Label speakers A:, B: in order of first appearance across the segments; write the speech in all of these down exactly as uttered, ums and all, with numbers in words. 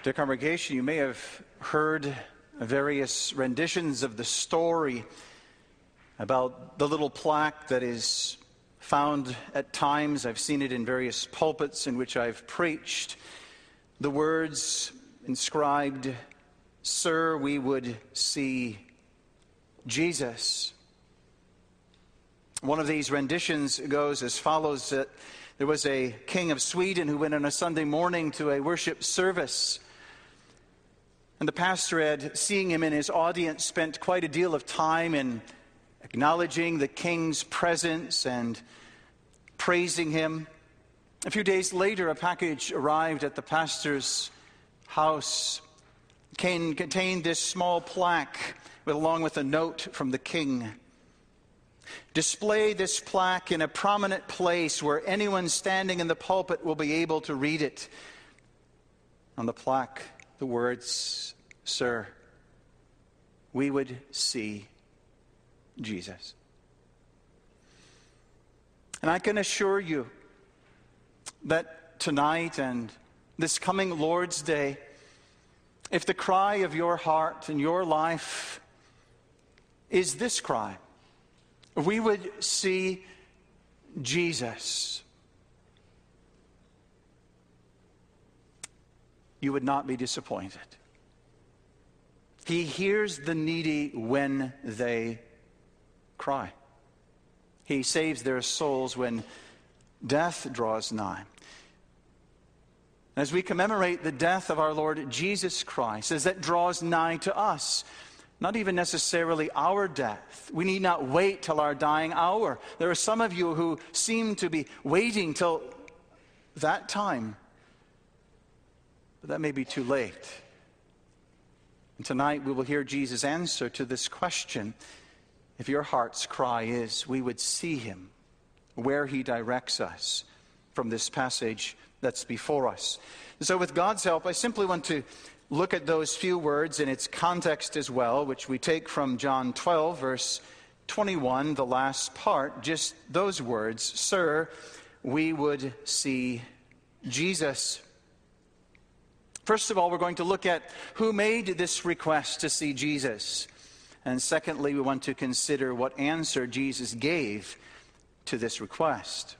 A: Dear congregation, you may have heard various renditions of the story about the little plaque that is found at times. I've seen it in various pulpits in which I've preached. The words inscribed, "Sir, we would see Jesus." One of these renditions goes as follows: that there was a king of Sweden who went on a Sunday morning to a worship service. And the pastor had, seeing him in his audience, spent quite a deal of time in acknowledging the king's presence and praising him. A few days later, a package arrived at the pastor's house. It contained this small plaque with, along with a note from the king. "Display this plaque in a prominent place where anyone standing in the pulpit will be able to read it." On the plaque, the words, "Sir, we would see Jesus." And I can assure you that tonight and this coming Lord's Day, if the cry of your heart and your life is this cry, we would see Jesus, you would not be disappointed. He hears the needy when they cry. He saves their souls when death draws nigh. As we commemorate the death of our Lord Jesus Christ, as that draws nigh to us, not even necessarily our death. We need not wait till our dying hour. There are some of you who seem to be waiting till that time. But that may be too late. And tonight we will hear Jesus' answer to this question. If your heart's cry is, we would see him, where he directs us from this passage that's before us. So with God's help, I simply want to look at those few words in its context as well, which we take from John twelve, verse twenty-one, the last part, just those words, "Sir, we would see Jesus." First of all, we're going to look at who made this request to see Jesus. And secondly, we want to consider what answer Jesus gave to this request.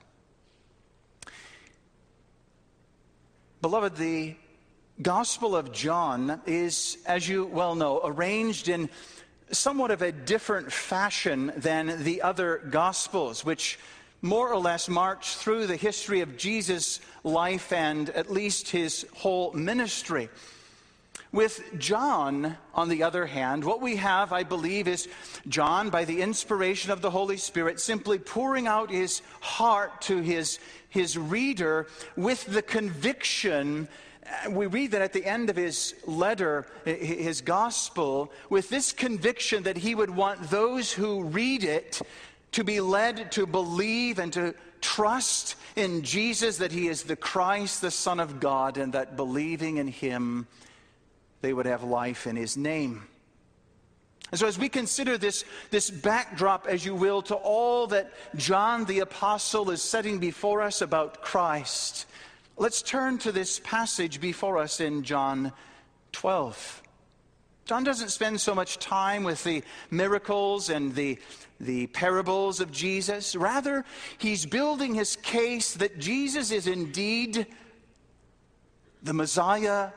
A: Beloved, the Gospel of John is, as you well know, arranged in somewhat of a different fashion than the other Gospels, which more or less march through the history of Jesus' life and at least his whole ministry. With John, on the other hand, what we have, I believe, is John, by the inspiration of the Holy Spirit, simply pouring out his heart to his, his reader with the conviction. We read that at the end of his letter, his gospel, with this conviction that he would want those who read it to be led to believe and to trust in Jesus, that he is the Christ, the Son of God, and that believing in him, they would have life in his name. And so as we consider this, this backdrop, as you will, to all that John the Apostle is setting before us about Christ, let's turn to this passage before us in John twelve. John doesn't spend so much time with the miracles and the, the parables of Jesus. Rather, he's building his case that Jesus is indeed the Messiah,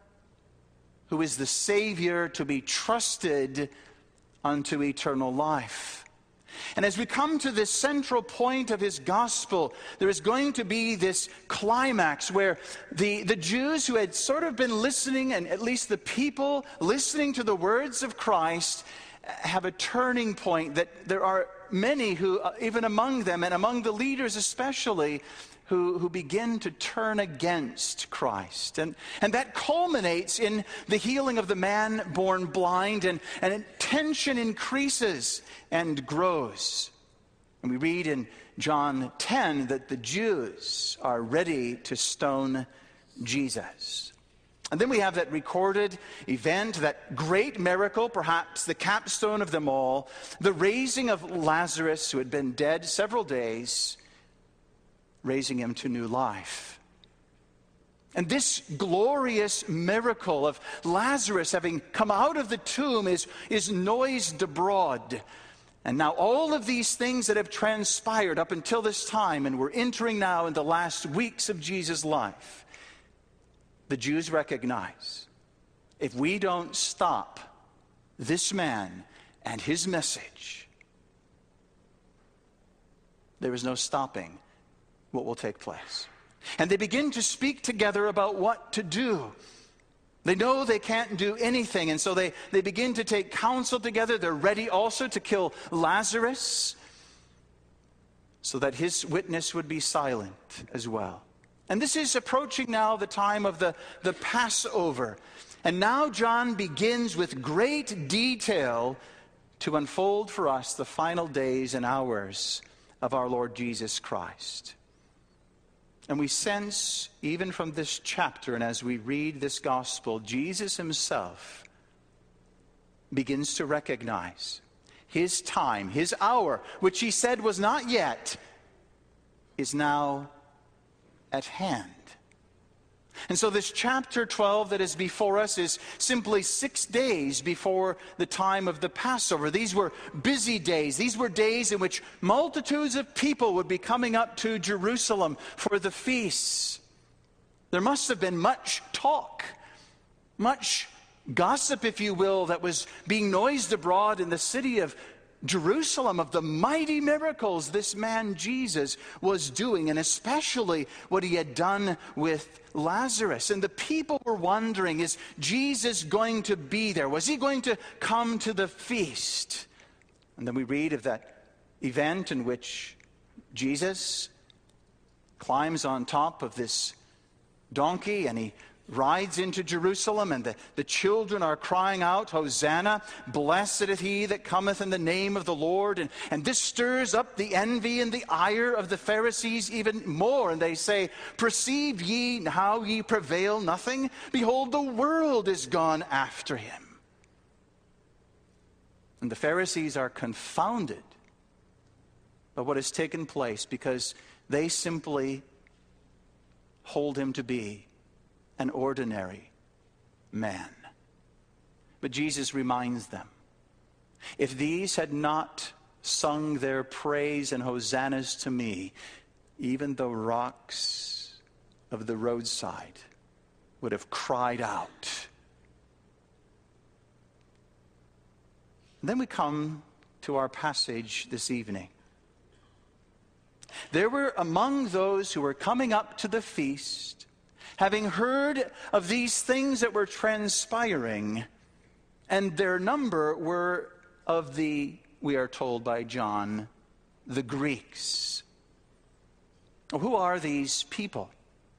A: who is the Savior to be trusted unto eternal life. And as we come to this central point of his gospel, there is going to be this climax where the, the Jews who had sort of been listening, and at least the people listening to the words of Christ, have a turning point. That there are many who, even among them, and among the leaders especially, Who, who begin to turn against Christ. And, and that culminates in the healing of the man born blind, and, and tension increases and grows. And we read in John ten that the Jews are ready to stone Jesus. And then we have that recorded event, that great miracle, perhaps the capstone of them all, the raising of Lazarus, who had been dead several days, raising him to new life. And this glorious miracle of Lazarus having come out of the tomb is, is noised abroad. And now all of these things that have transpired up until this time, and we're entering now in the last weeks of Jesus' life, the Jews recognize, if we don't stop this man and his message, there is no stopping what will take place. And they begin to speak together about what to do. They know they can't do anything, and so they, they begin to take counsel together. They're ready also to kill Lazarus so that his witness would be silent as well. And this is approaching now the time of the, the Passover. And now John begins with great detail to unfold for us the final days and hours of our Lord Jesus Christ. And we sense, even from this chapter, and as we read this gospel, Jesus himself begins to recognize his time, his hour, which he said was not yet, is now at hand. And so this chapter twelve that is before us is simply six days before the time of the Passover. These were busy days. These were days in which multitudes of people would be coming up to Jerusalem for the feasts. There must have been much talk, much gossip, if you will, that was being noised abroad in the city of Jerusalem of the mighty miracles this man Jesus was doing, and especially what he had done with Lazarus. And the people were wondering, is Jesus going to be there? Was he going to come to the feast? And then we read of that event in which Jesus climbs on top of this donkey and he rides into Jerusalem, and the, the children are crying out, Hosanna, blessed is he that cometh in the name of the Lord. And, and this stirs up the envy and the ire of the Pharisees even more. And they say, perceive ye how ye prevail nothing? Behold, the world is gone after him. And the Pharisees are confounded by what has taken place, because they simply hold him to be an ordinary man. But Jesus reminds them, if these had not sung their praise and hosannas to me, even the rocks of the roadside would have cried out. And then we come to our passage this evening. There were among those who were coming up to the feast, having heard of these things that were transpiring, and their number were of the, we are told by John, the Greeks. Who are these people?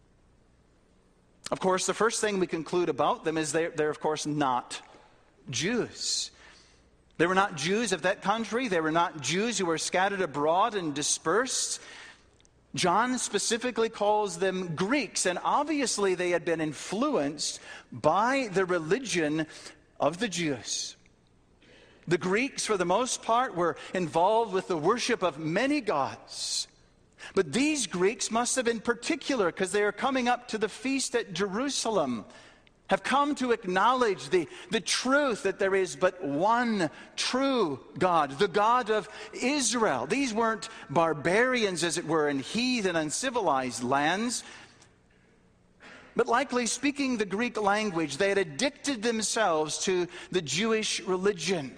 A: Of course, the first thing we conclude about them is they're, they're of course not Jews. They were not Jews of that country. They were not Jews who were scattered abroad and dispersed. John specifically calls them Greeks, and obviously they had been influenced by the religion of the Jews. The Greeks, for the most part, were involved with the worship of many gods. But these Greeks must have been particular, because they are coming up to the feast at Jerusalem, have come to acknowledge the, the truth that there is but one true God, the God of Israel. These weren't barbarians, as it were, in heathen and uncivilized lands, but likely speaking the Greek language. They had addicted themselves to the Jewish religion.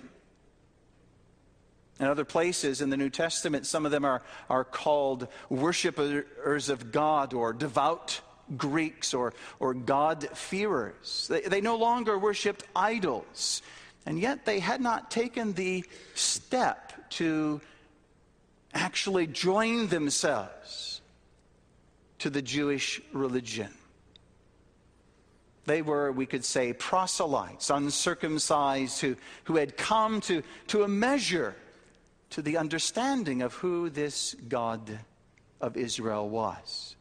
A: In other places in the New Testament, some of them are, are called worshipers of God, or devout Greeks, or, or God-fearers. They, they no longer worshipped idols, and yet they had not taken the step to actually join themselves to the Jewish religion. They were, we could say, proselytes, uncircumcised, who, who had come to, to a measure to the understanding of who this God of Israel was.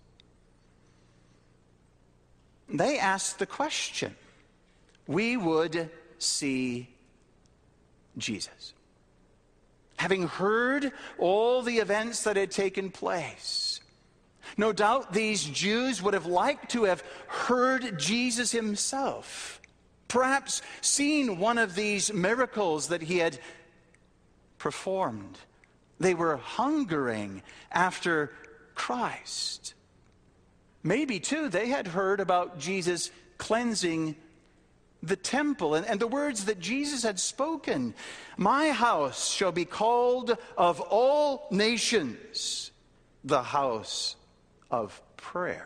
A: They asked the question, we would see Jesus. Having heard all the events that had taken place, No doubt these Jews would have liked to have heard Jesus himself, perhaps seen one of these miracles that he had performed. They were hungering after Christ. Maybe, too, they had heard about Jesus cleansing the temple and, and the words that Jesus had spoken. My house shall be called of all nations the house of prayer.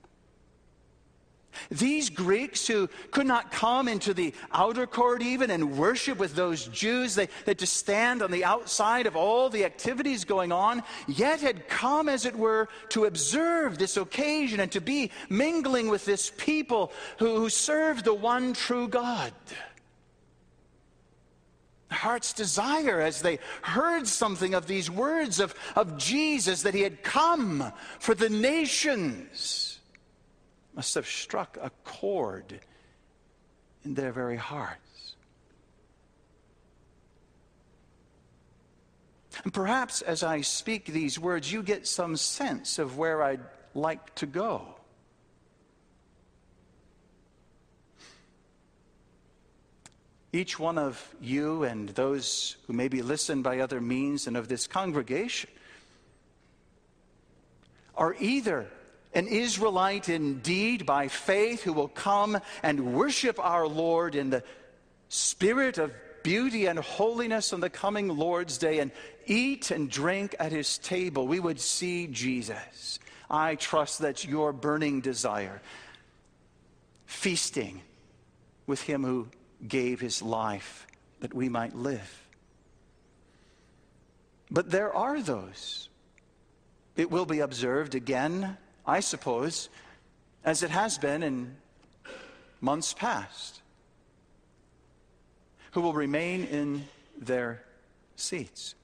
A: These Greeks who could not come into the outer court even and worship with those Jews, they, they had to stand on the outside of all the activities going on, yet had come, as it were, to observe this occasion and to be mingling with this people who, who served the one true God. Their heart's desire as they heard something of these words of, of Jesus, that he had come for the nations, must have struck a chord in their very hearts. And perhaps as I speak these words, you get some sense of where I'd like to go. Each one of you and those who maybe listen by other means and of this congregation are either an Israelite indeed by faith who will come and worship our Lord in the spirit of beauty and holiness on the coming Lord's Day and eat and drink at his table. We would see Jesus. I trust that's your burning desire. Feasting with him who gave his life that we might live. But there are those, it will be observed again, I suppose, as it has been in months past, who will remain in their seats.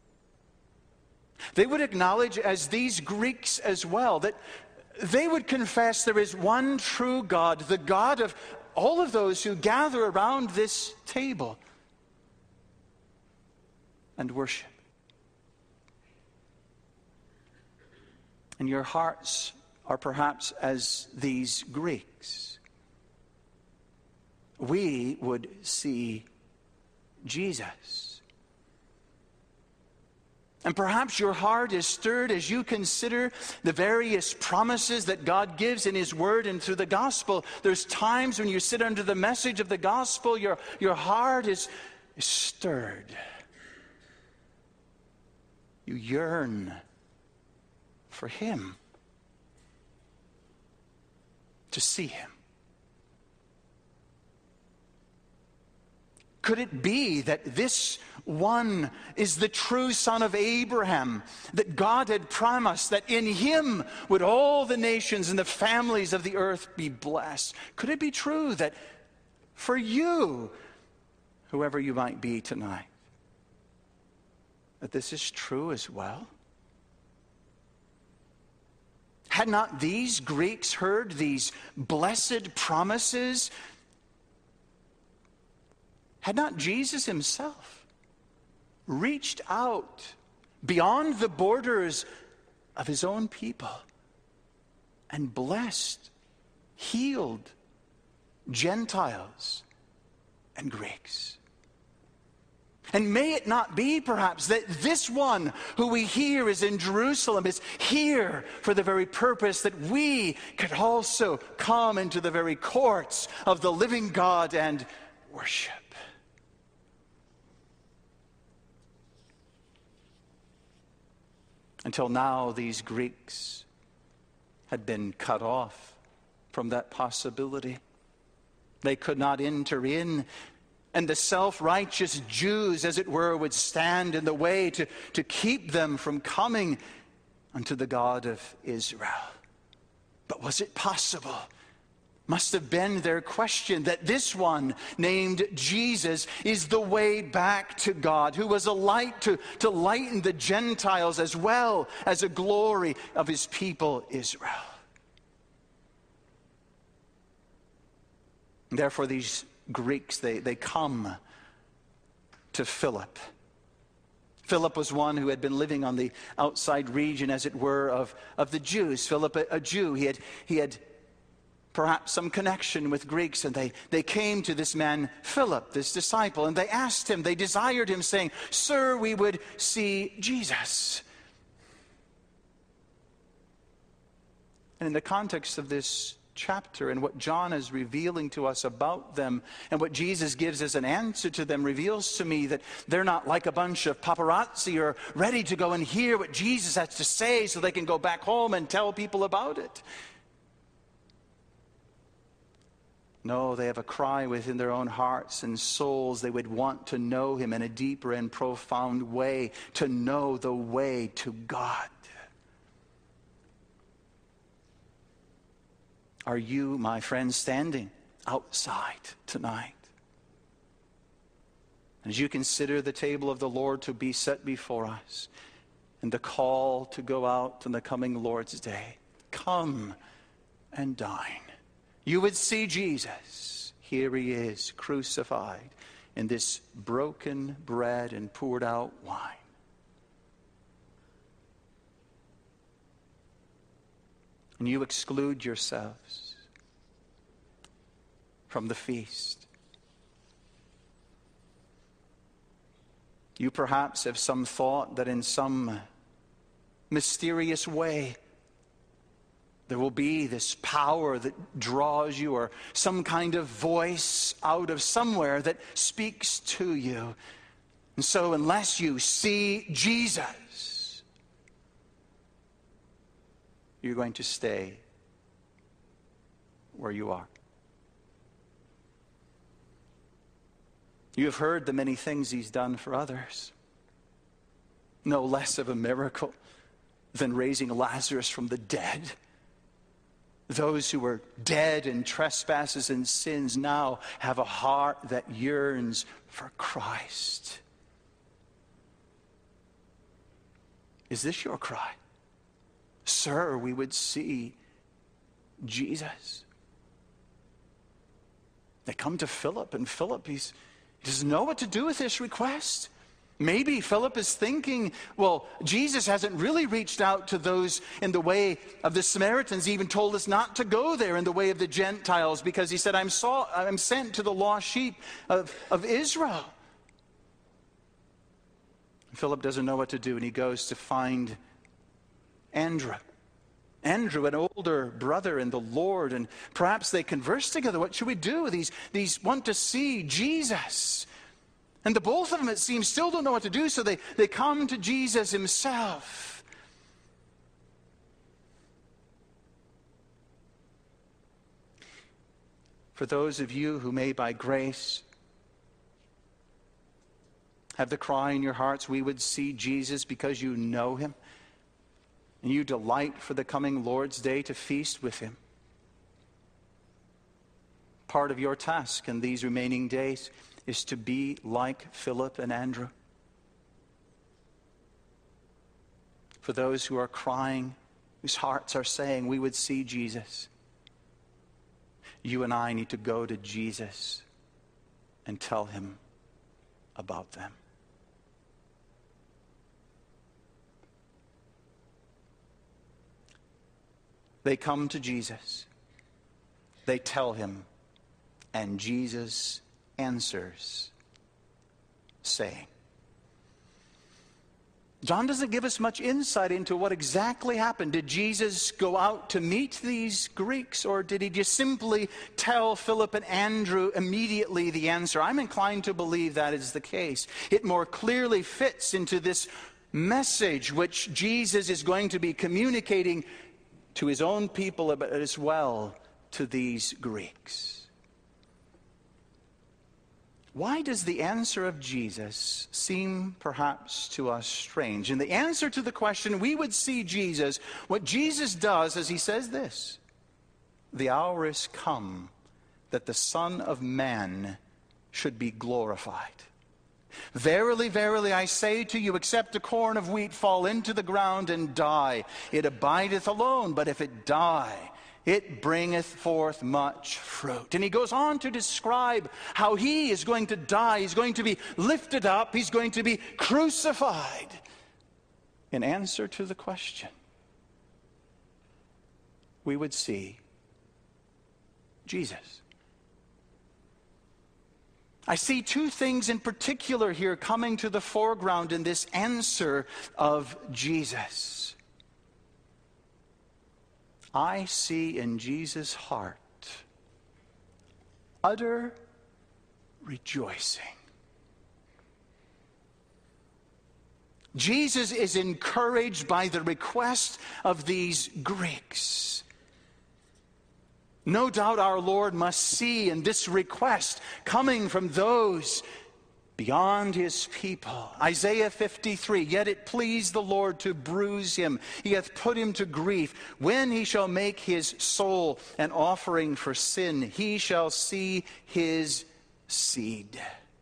A: They would acknowledge, as these Greeks as well, that they would confess there is one true God, the God of all of those who gather around this table and worship. And your hearts are perhaps as these Greeks. We would see Jesus. And perhaps your heart is stirred as you consider the various promises that God gives in his word and through the gospel. There's times when you sit under the message of the gospel, your, your heart is, is stirred. You yearn for him, to see him. Could it be that this one is the true son of Abraham, that God had promised that in him would all the nations and the families of the earth be blessed? Could it be true that for you, whoever you might be tonight, that this is true as well? Had not these Greeks heard these blessed promises? Had not Jesus himself reached out beyond the borders of his own people and blessed, healed Gentiles and Greeks? And may it not be, perhaps, that this one who we hear is in Jerusalem is here for the very purpose that we could also come into the very courts of the living God and worship. Until now, these Greeks had been cut off from that possibility. They could not enter in. And the self-righteous Jews, as it were, would stand in the way to, to keep them from coming unto the God of Israel. But was it possible? Must have been their question, that this one named Jesus is the way back to God, who was a light to, to lighten the Gentiles as well as a glory of his people Israel. Therefore, these Greeks, they, they come to Philip. Philip was one who had been living on the outside region, as it were, of, of the Jews. Philip, a, a Jew, he had, he had perhaps some connection with Greeks, and they, they came to this man, Philip, this disciple, and they asked him, they desired him, saying, "Sir, we would see Jesus." And in the context of this chapter and what John is revealing to us about them and what Jesus gives as an answer to them reveals to me that they're not like a bunch of paparazzi or ready to go and hear what Jesus has to say so they can go back home and tell people about it. No, they have a cry within their own hearts and souls. They would want to know him in a deeper and profound way, to know the way to God. Are you, my friend, standing outside tonight? As you consider the table of the Lord to be set before us and the call to go out on the coming Lord's Day, come and dine. You would see Jesus. Here he is, crucified in this broken bread and poured out wine. And you exclude yourselves from the feast. You perhaps have some thought that in some mysterious way there will be this power that draws you, or some kind of voice out of somewhere that speaks to you. And so unless you see Jesus, you're going to stay where you are. You have heard the many things he's done for others. No less of a miracle than raising Lazarus from the dead. Those who were dead in trespasses and sins now have a heart that yearns for Christ. Is this your cry? Sir, we would see Jesus. They come to Philip, and Philip, he's, he doesn't know what to do with this request. Maybe Philip is thinking, well, Jesus hasn't really reached out to those in the way of the Samaritans. He even told us not to go there in the way of the Gentiles, because he said, I'm, saw, I'm sent to the lost sheep of, of Israel. Philip doesn't know what to do, and he goes to find Andrew. Andrew, an older brother in the Lord, and perhaps they converse together. What should we do? These, these want to see Jesus. And the both of them, it seems, still don't know what to do, so they, they come to Jesus himself. For those of you who may by grace have the cry in your hearts, we would see Jesus, because you know him, and you delight for the coming Lord's Day to feast with him. Part of your task in these remaining days is to be like Philip and Andrew. For those who are crying, whose hearts are saying, we would see Jesus, you and I need to go to Jesus and tell him about them. They come to Jesus. They tell him, and Jesus answers, saying. John doesn't give us much insight into what exactly happened. Did Jesus go out to meet these Greeks, or did he just simply tell Philip and Andrew immediately the answer? I'm inclined to believe that is the case. It more clearly fits into this message which Jesus is going to be communicating to his own people, but as well to these Greeks. Why does the answer of Jesus seem perhaps to us strange? In the answer to the question, we would see Jesus, what Jesus does is he says this: the hour is come that the Son of Man should be glorified. Verily, verily, I say to you, except a corn of wheat fall into the ground and die, it abideth alone. But if it die, it bringeth forth much fruit. And he goes on to describe how he is going to die. He's going to be lifted up. He's going to be crucified in answer to the question. We would see Jesus. I see two things in particular here coming to the foreground in this answer of Jesus. I see in Jesus' heart utter rejoicing. Jesus is encouraged by the request of these Greeks. No doubt our Lord must see in this request coming from those beyond his people. Isaiah fifty-three, yet it pleased the Lord to bruise him. He hath put him to grief. When he shall make his soul an offering for sin, he shall see his seed.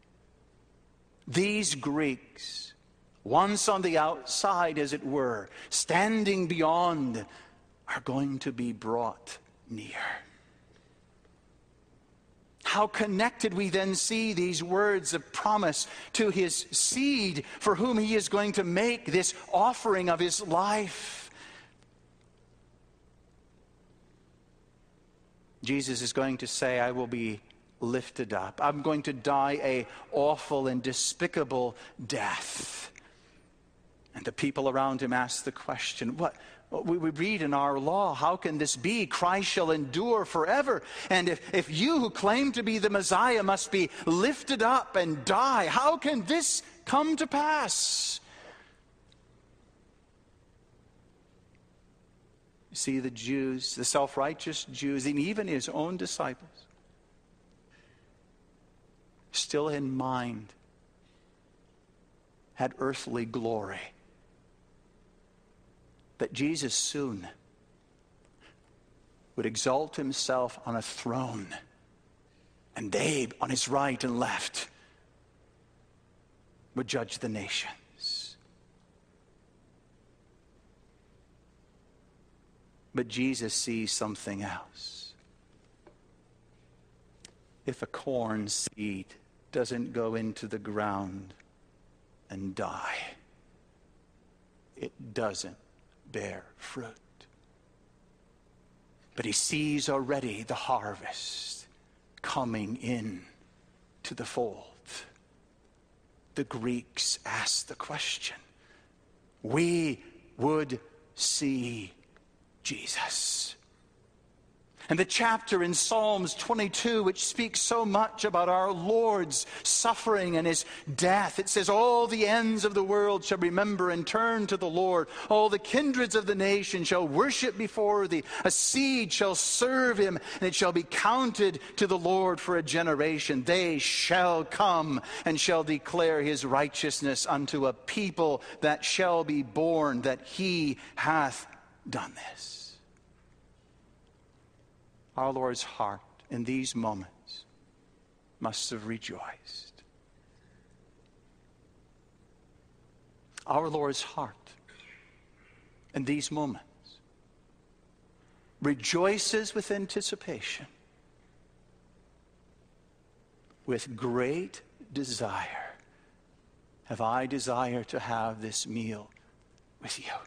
A: These Greeks, once on the outside, as it were, standing beyond, are going to be brought near. How connected we then see these words of promise to his seed, for whom he is going to make this offering of his life. Jesus is going to say, I will be lifted up. I'm going to die a awful and despicable death. And the people around him ask the question, what? We read in our law, how can this be? Christ shall endure forever. And if, if you who claim to be the Messiah must be lifted up and die, how can this come to pass? You see, the Jews, the self-righteous Jews, and even his own disciples, still in mind, had earthly glory. That Jesus soon would exalt himself on a throne, and they on his right and left would judge the nations. But Jesus sees something else. If a corn seed doesn't go into the ground and die, it doesn't bear fruit. But he sees already the harvest coming in to the fold. The Greeks asked the question. We would see Jesus. And the chapter in Psalms twenty-two, which speaks so much about our Lord's suffering and his death, it says, all the ends of the world shall remember and turn to the Lord. All the kindreds of the nation shall worship before thee. A seed shall serve him, and it shall be counted to the Lord for a generation. They shall come and shall declare his righteousness unto a people that shall be born, that he hath done this. Our Lord's heart in these moments must have rejoiced. Our Lord's heart in these moments rejoices with anticipation, with great desire. Have I desire to have this meal with you?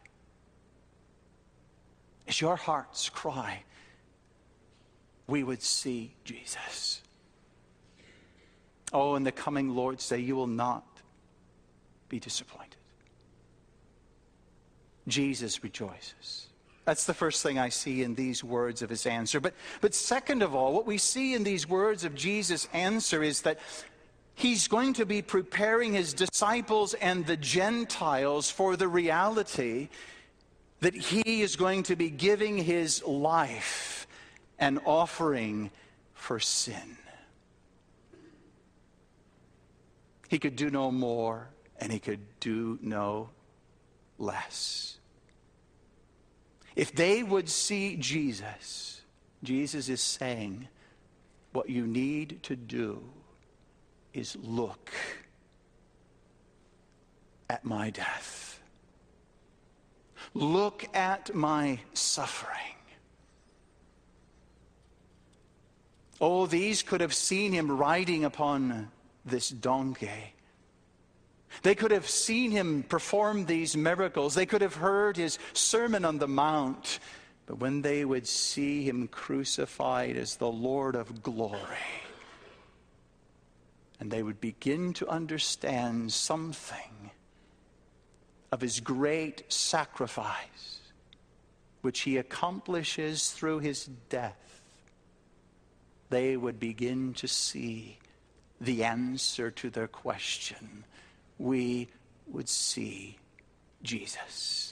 A: Is your heart's cry we would see Jesus? Oh, in the coming Lord's Day, you will not be disappointed. Jesus rejoices. That's the first thing I see in these words of his answer. But, but second of all, what we see in these words of Jesus' answer is that he's going to be preparing his disciples and the Gentiles for the reality that he is going to be giving his life an offering for sin. He could do no more, and he could do no less. If they would see Jesus, Jesus is saying, what you need to do is look at my death. Look at my suffering. Oh, these could have seen him riding upon this donkey. They could have seen him perform these miracles. They could have heard his Sermon on the Mount. But when they would see him crucified as the Lord of glory, and they would begin to understand something of his great sacrifice, which he accomplishes through his death, they would begin to see the answer to their question. We would see Jesus.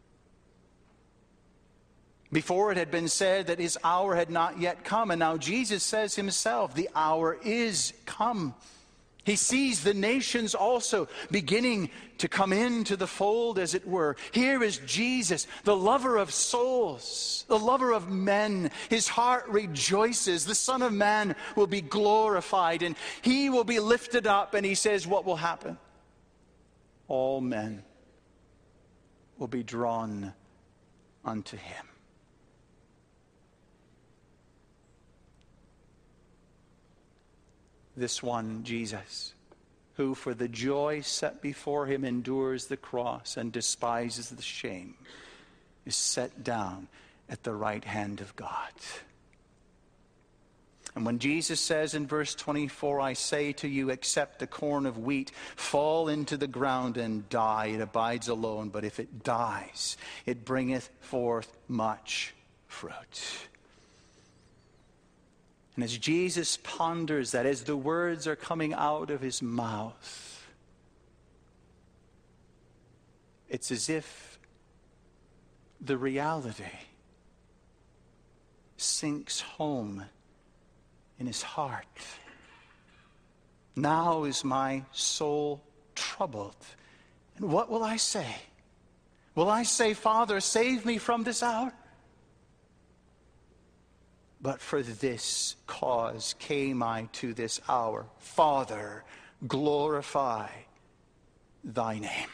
A: Before it had been said that his hour had not yet come, and now Jesus says himself, the hour is come. He sees the nations also beginning to come into the fold, as it were. Here is Jesus, the lover of souls, the lover of men. His heart rejoices. The Son of Man will be glorified, and he will be lifted up. And he says, what will happen? All men will be drawn unto him. This one, Jesus, who for the joy set before him endures the cross and despises the shame, is set down at the right hand of God. And when Jesus says in verse twenty-four, I say to you, except the corn of wheat fall into the ground and die, it abides alone. But if it dies, it bringeth forth much fruit. And as Jesus ponders that, as the words are coming out of his mouth, it's as if the reality sinks home in his heart. Now is my soul troubled. And what will I say? Will I say, Father, save me from this hour? But for this cause came I to this hour. Father, glorify thy name.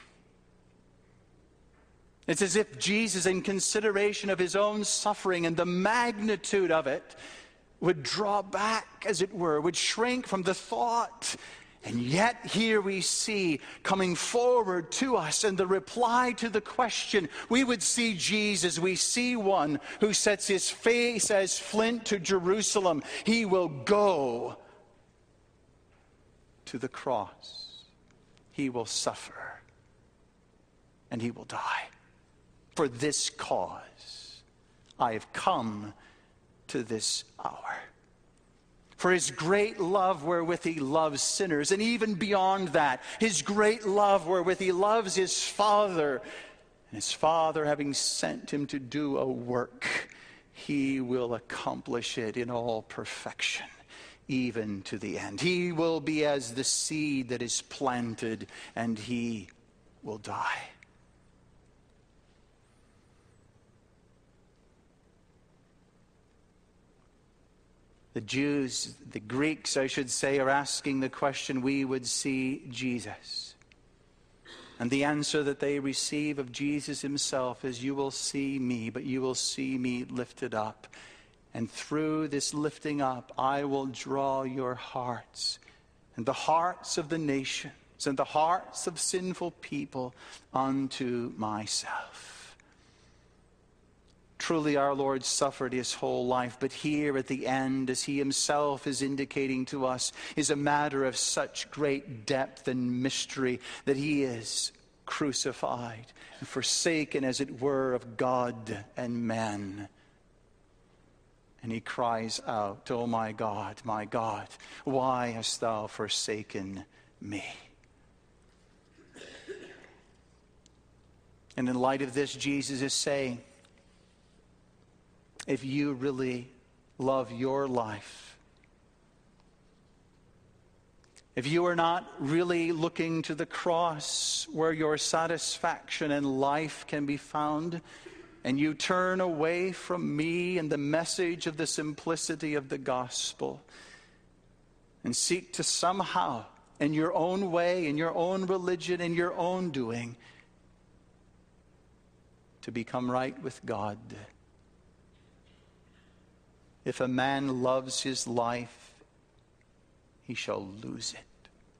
A: It's as if Jesus, in consideration of his own suffering and the magnitude of it, would draw back, as it were, would shrink from the thought. And yet here we see coming forward to us and the reply to the question. We would see Jesus. We see one who sets his face as flint to Jerusalem. He will go to the cross. He will suffer. And he will die. For this cause I have come to this hour. For his great love wherewith he loves sinners, and even beyond that, his great love wherewith he loves his Father. And his Father, having sent him to do a work, he will accomplish it in all perfection, even to the end. He will be as the seed that is planted, and he will die. The Jews, the Greeks, I should say, are asking the question, we would see Jesus. And the answer that they receive of Jesus himself is, you will see me, but you will see me lifted up. And through this lifting up, I will draw your hearts and the hearts of the nations and the hearts of sinful people unto myself. Truly our Lord suffered his whole life, but here at the end, as he himself is indicating to us, is a matter of such great depth and mystery that he is crucified and forsaken, as it were, of God and man. And he cries out, oh my God, my God, why hast thou forsaken me? And in light of this, Jesus is saying, if you really love your life, if you are not really looking to the cross where your satisfaction and life can be found, and you turn away from me and the message of the simplicity of the gospel, and seek to somehow, in your own way, in your own religion, in your own doing, to become right with God, If a man loves his life, he shall lose it.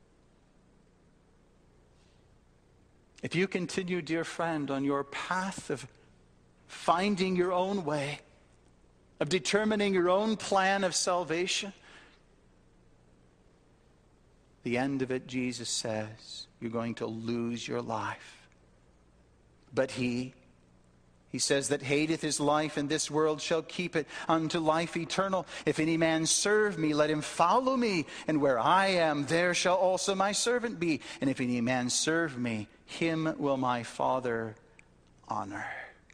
A: If you continue, dear friend, on your path of finding your own way, of determining your own plan of salvation, the end of it, Jesus says, you're going to lose your life. But he, he says that hateth his life in this world shall keep it unto life eternal. If any man serve me, let him follow me. And where I am, there shall also my servant be. And if any man serve me, him will my Father honor.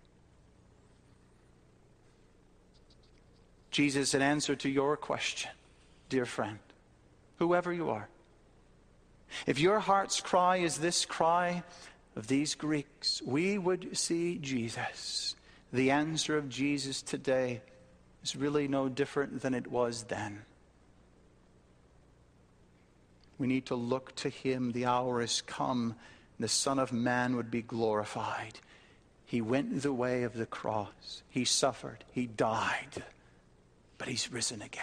A: Jesus, in answer to your question, dear friend, whoever you are, if your heart's cry is this cry of these Greeks, we would see Jesus. The answer of Jesus today is really no different than it was then. We need to look to him. The hour has come. The Son of Man would be glorified. He went the way of the cross. He suffered. He died. But he's risen again.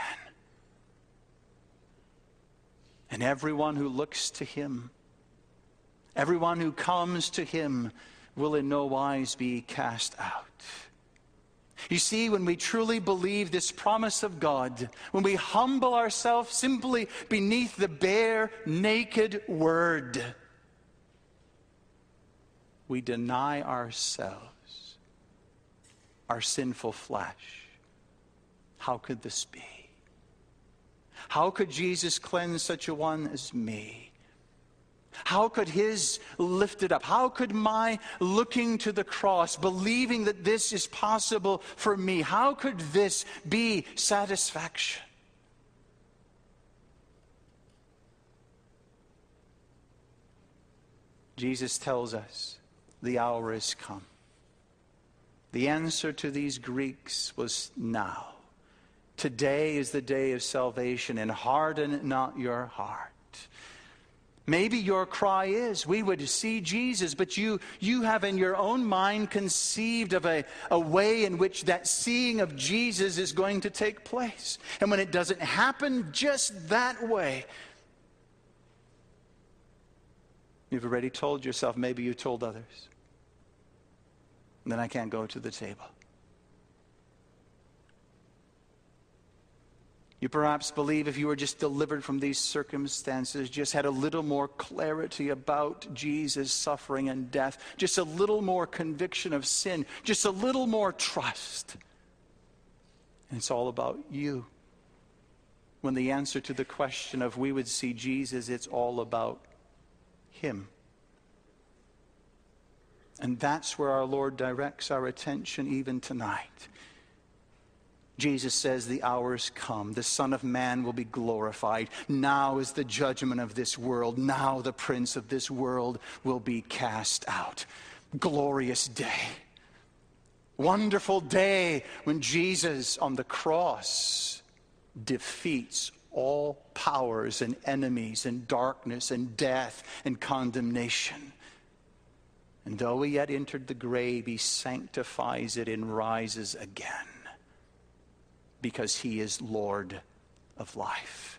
A: And everyone who looks to him, everyone who comes to him, will in no wise be cast out. You see, when we truly believe this promise of God, when we humble ourselves simply beneath the bare, naked word, we deny ourselves, our sinful flesh. How could this be? How could Jesus cleanse such a one as me? How could his lifted up? How could my looking to the cross, believing that this is possible for me, how could this be satisfaction? Jesus tells us the hour is come. The answer to these Greeks was now. Today is the day of salvation, and harden not your heart. Maybe your cry is, we would see Jesus, but you, you have in your own mind conceived of a, a way in which that seeing of Jesus is going to take place. And when it doesn't happen just that way, you've already told yourself, maybe you told others, then I can't go to the table. You perhaps believe if you were just delivered from these circumstances, just had a little more clarity about Jesus' suffering and death, just a little more conviction of sin, just a little more trust. And it's all about you. When the answer to the question of we would see Jesus, it's all about him. And that's where our Lord directs our attention even tonight. Jesus says the hour's come. The Son of Man will be glorified. Now is the judgment of this world. Now the prince of this world will be cast out. Glorious day. Wonderful day when Jesus on the cross defeats all powers and enemies and darkness and death and condemnation. And though he yet entered the grave, he sanctifies it and rises again. Because he is Lord of life.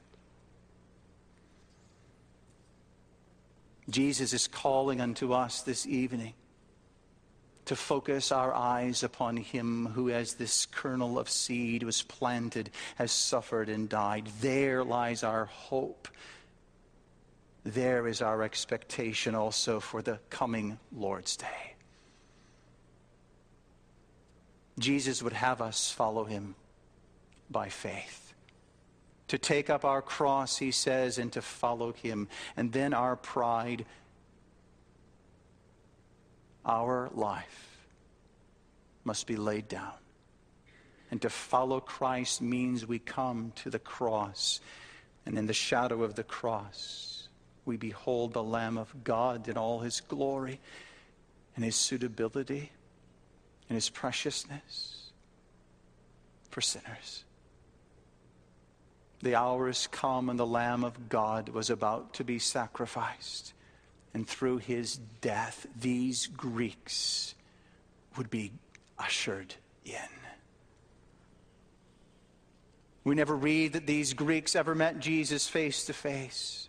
A: Jesus is calling unto us this evening to focus our eyes upon him who as this kernel of seed was planted, has suffered and died. There lies our hope. There is our expectation also for the coming Lord's Day. Jesus would have us follow him by faith. To take up our cross, he says, and to follow him. And then our pride, our life, must be laid down. And to follow Christ means we come to the cross. And in the shadow of the cross, we behold the Lamb of God in all his glory and his suitability and his preciousness for sinners. The hour is come and the Lamb of God was about to be sacrificed. And through his death, these Greeks would be ushered in. We never read that these Greeks ever met Jesus face to face.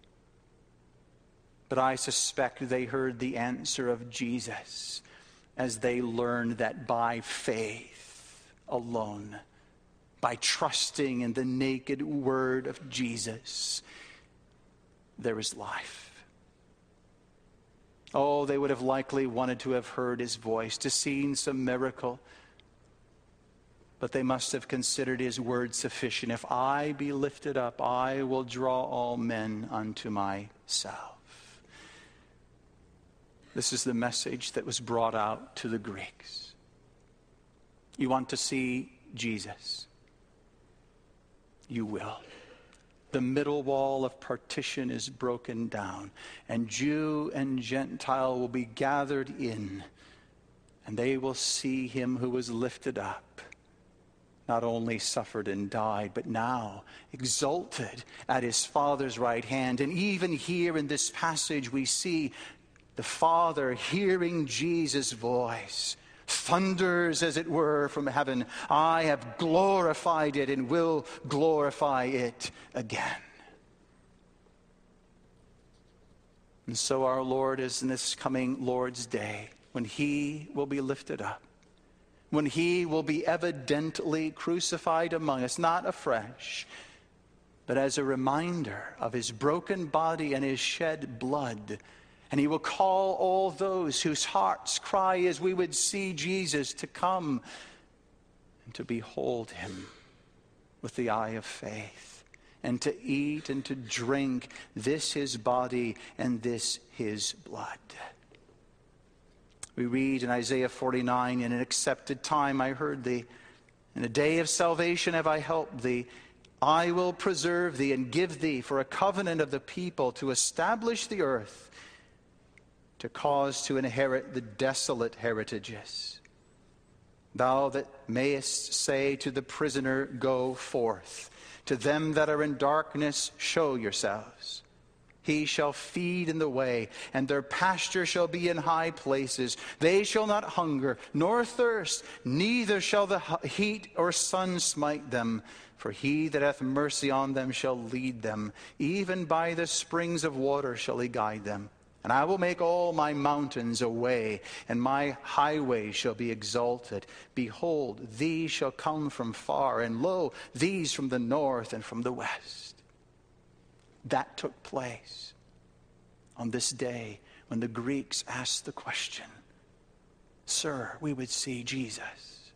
A: But I suspect they heard the answer of Jesus as they learned that by faith alone, by trusting in the naked word of Jesus, there is life. Oh, they would have likely wanted to have heard his voice, to seen some miracle. But they must have considered his word sufficient. If I be lifted up, I will draw all men unto myself. This is the message that was brought out to the Greeks. You want to see Jesus? You will. The middle wall of partition is broken down, and Jew and Gentile will be gathered in, and they will see him who was lifted up, not only suffered and died, but now exalted at his Father's right hand. And even here in this passage we see the Father, hearing Jesus' voice, thunders, as it were, from heaven, I have glorified it and will glorify it again. And so our Lord is in this coming Lord's Day, when he will be lifted up, when he will be evidently crucified among us, not afresh, but as a reminder of his broken body and his shed blood. And he will call all those whose hearts cry as we would see Jesus to come and to behold him with the eye of faith, and to eat and to drink this his body and this his blood. We read in Isaiah forty-nine, in an accepted time I heard thee, in a day of salvation have I helped thee. I will preserve thee and give thee for a covenant of the people, to establish the earth, to cause to inherit the desolate heritages. Thou that mayest say to the prisoner, go forth. To them that are in darkness, show yourselves. He shall feed in the way, and their pasture shall be in high places. They shall not hunger, nor thirst, neither shall the heat or sun smite them. For he that hath mercy on them shall lead them. Even by the springs of water shall he guide them. And I will make all my mountains a way, and my highway shall be exalted. Behold, these shall come from far, and lo, these from the north and from the west. That took place on this day when the Greeks asked the question, Sir, we would see Jesus.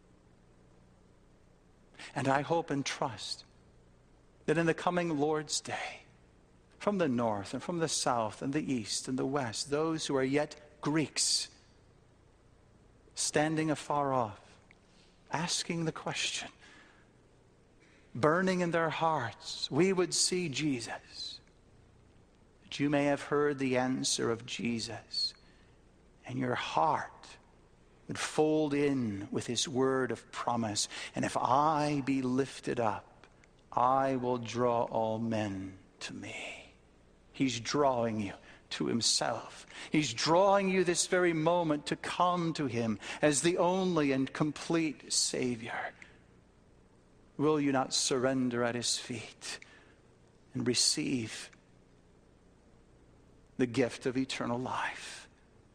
A: And I hope and trust that in the coming Lord's Day, from the north and from the south and the east and the west, those who are yet Greeks, standing afar off, asking the question, burning in their hearts, we would see Jesus. That you may have heard the answer of Jesus, and your heart would fold in with his word of promise. And if I be lifted up, I will draw all men to me. He's drawing you to himself. He's drawing you this very moment to come to him as the only and complete Savior. Will you not surrender at his feet and receive the gift of eternal life?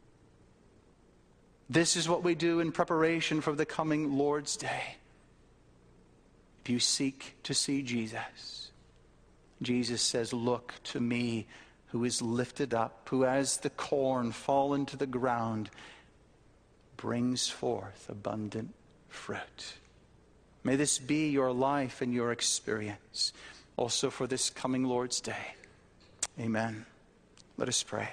A: This is what we do in preparation for the coming Lord's Day. If you seek to see Jesus, Jesus says, look to me, who is lifted up, who as the corn fallen to the ground, brings forth abundant fruit. May this be your life and your experience, also for this coming Lord's Day. Amen. Let us pray.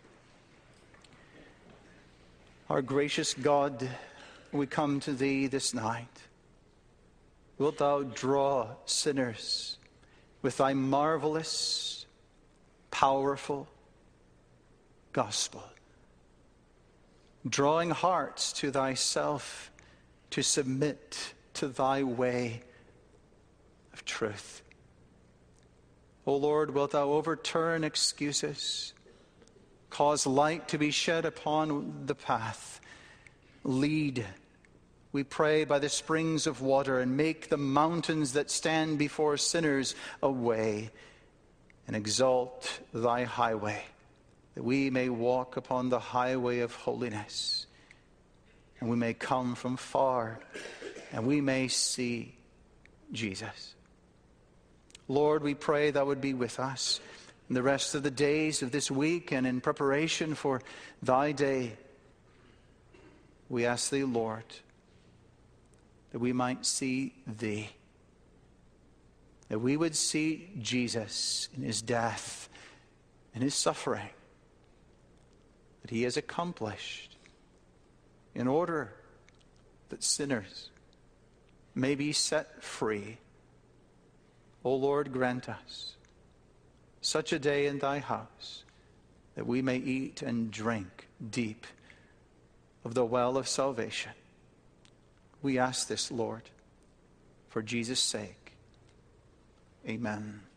A: Our gracious God, we come to thee this night. Wilt thou draw sinners with thy marvelous, powerful gospel, drawing hearts to thyself to submit to thy way of truth. O Lord, wilt thou overturn excuses, cause light to be shed upon the path, lead We pray by the springs of water, and make the mountains that stand before sinners a way, and exalt thy highway, that we may walk upon the highway of holiness, and we may come from far, and we may see Jesus. Lord, we pray thou would be with us in the rest of the days of this week and in preparation for thy day. We ask thee, Lord, that we might see thee, that we would see Jesus in his death and his suffering, that he has accomplished in order that sinners may be set free. O Lord, grant us such a day in thy house, that we may eat and drink deep of the well of salvation. We ask this, Lord, for Jesus' sake. Amen.